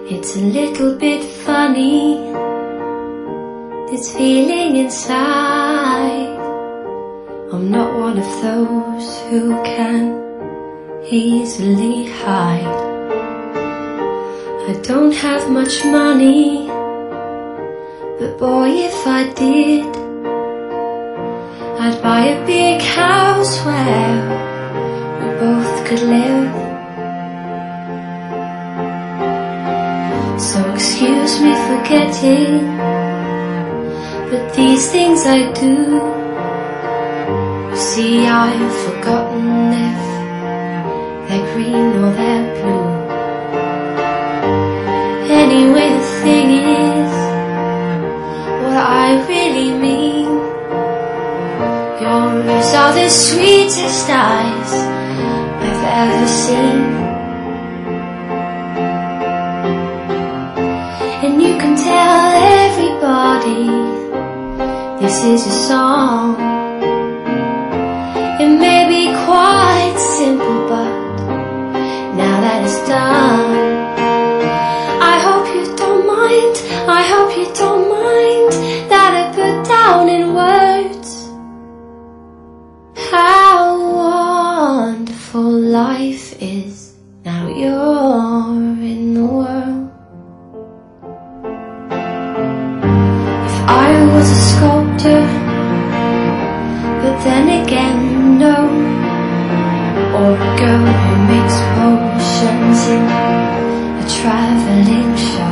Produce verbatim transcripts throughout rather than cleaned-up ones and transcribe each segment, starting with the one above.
It's a little bit funny, this feeling inside. I'm not one of those who can easily hide. I don't have much money, but boy, if I did, I'd buy a big house where we both could live. So excuse me for getting, but these things I do, you see, I've forgotten if they're green or they're blue. Anyway, the thing is, what I really mean, yours are the sweetest eyes I've ever seen. And you can tell everybody this is a song. It may be quite simple, but now that it's done, I hope you don't mind, I hope you don't mind that I put down in words how wonderful life is now you're in the world. I was a sculptor, but then again, no. Or a girl who makes potions in a traveling show.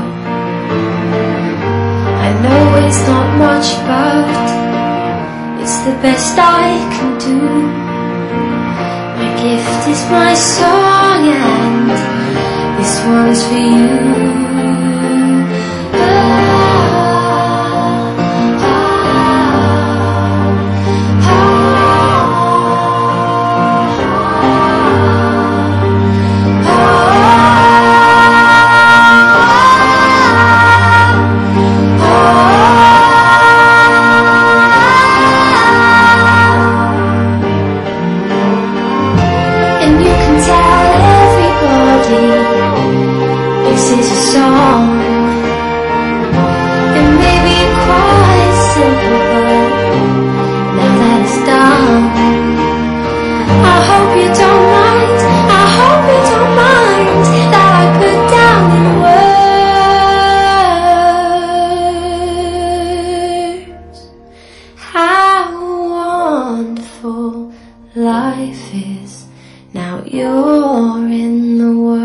I know it's not much, but it's the best I can do. My gift is my song, and this one's for you. This is a song. It may be quite simple, but now that it's done, I hope you don't mind, I hope you don't mind that I put down in words how wonderful life is now you're in the world.